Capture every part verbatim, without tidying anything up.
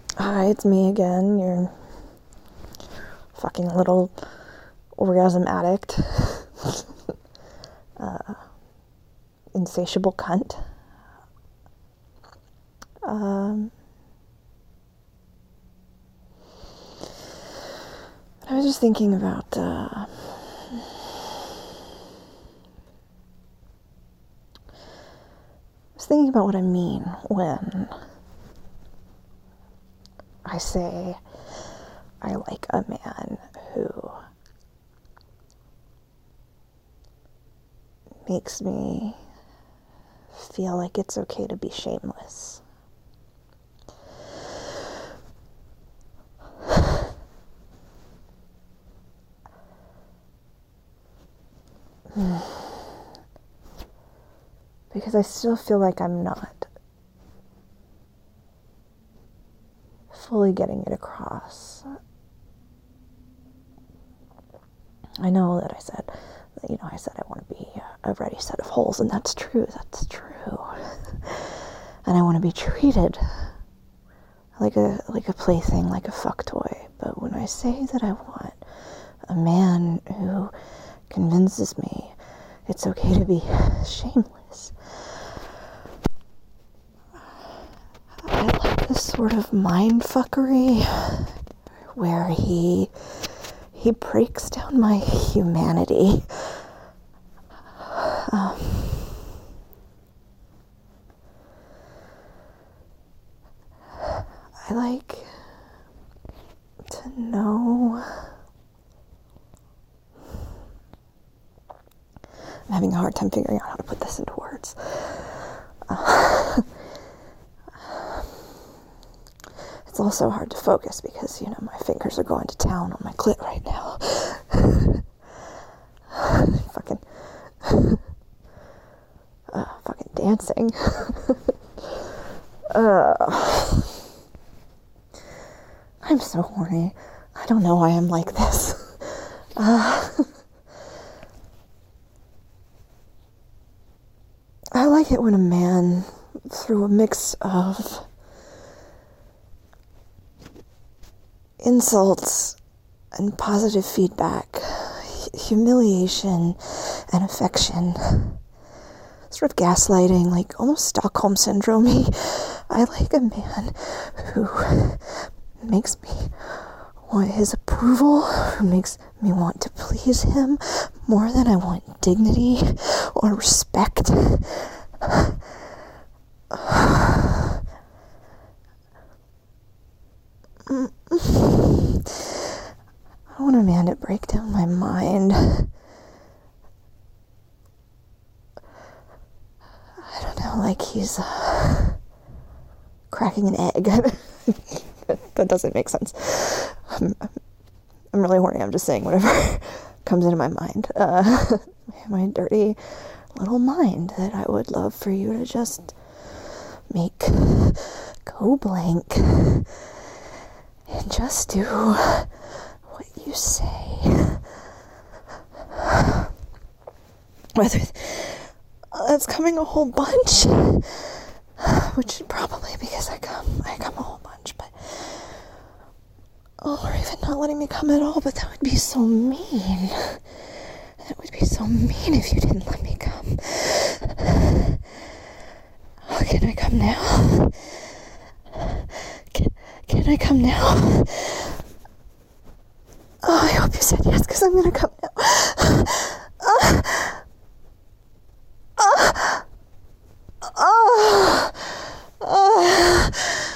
Hi, it's me again, your fucking little orgasm addict. uh, insatiable cunt. Um, I was just thinking about, uh, I was thinking about what I mean when I say I like a man who makes me feel like it's okay to be shameless. Because I still feel like I'm not fully getting it across. I know that I said, you know, I said I want to be a ready set of holes, and that's true, that's true. And I want to be treated like a like a plaything, like a fuck toy. But when I say that I want a man who convinces me it's okay to be shameless, I like this sort of mind fuckery where he he breaks down my humanity. Um, I like to know. I'm having a hard time figuring out how to put this into words. Uh, it's also hard to focus because, you know, my fingers are going to town on my clit right now. fucking, uh, fucking dancing. uh, I'm so horny. I don't know why I'm like this. Uh, I like it when a man, through a mix of insults and positive feedback, humiliation and affection, sort of gaslighting, like almost Stockholm syndrome-y. I like a man who makes me want his approval, who makes me want to please him more than I want dignity or respect. I want a man to break down my mind. I don't know, like he's uh, cracking an egg. That doesn't make sense. I'm, I'm really horny. I'm just saying whatever comes into my mind. Uh, my dirty little mind that I would love for you to just make go blank and just do what you say. Whether that's coming a whole bunch, which probably because I come, I come a whole bunch, but oh, or even not letting me come at all, but that would be so mean. That would be so mean if you didn't let me come. Oh, can I come now? Can, can I come now? Oh, I hope you said yes, because I'm gonna come now. Uh, uh, uh, uh,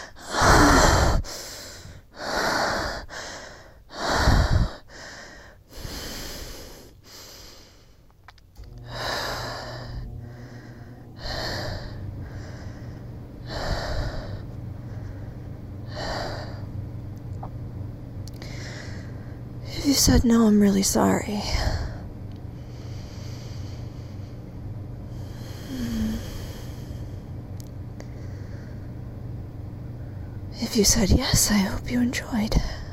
If you said no, I'm really sorry. If you said yes, I hope you enjoyed.